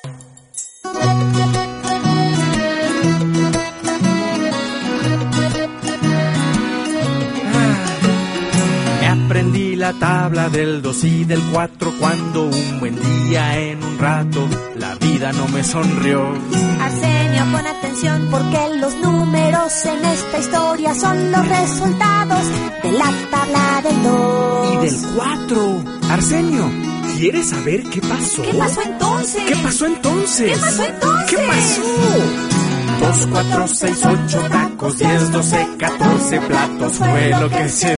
Aprendí la tabla del 2 y del 4 cuando un buen día en un rato la vida no me sonrió. Arsenio, pon atención porque los números en esta historia son los resultados de la tabla del 2 y del 4. Arsenio, ¿quieres saber qué pasó? ¿Qué pasó entonces? ¿Qué pasó entonces? ¿Qué pasó entonces? ¿Qué pasó? 2, 4, 6, 8 tacos, 10, 12, 14 platos fue lo que se